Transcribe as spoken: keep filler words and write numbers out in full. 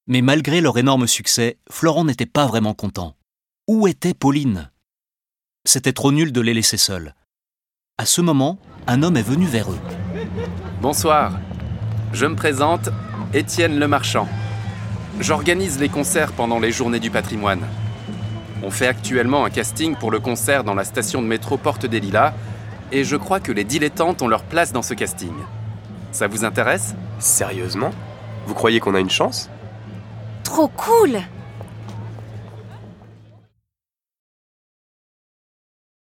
Mais malgré leur énorme succès, Florent n'était pas vraiment content. Où était Pauline ? C'était trop nul de les laisser seuls. À ce moment, un homme est venu vers eux. Bonsoir, je me présente, Étienne Lemarchand. J'organise les concerts pendant les Journées du patrimoine. On fait actuellement un casting pour le concert dans la station de métro Porte des Lilas et je crois que les dilettantes ont leur place dans ce casting. Ça vous intéresse ? Sérieusement ? Vous croyez qu'on a une chance ? Trop cool !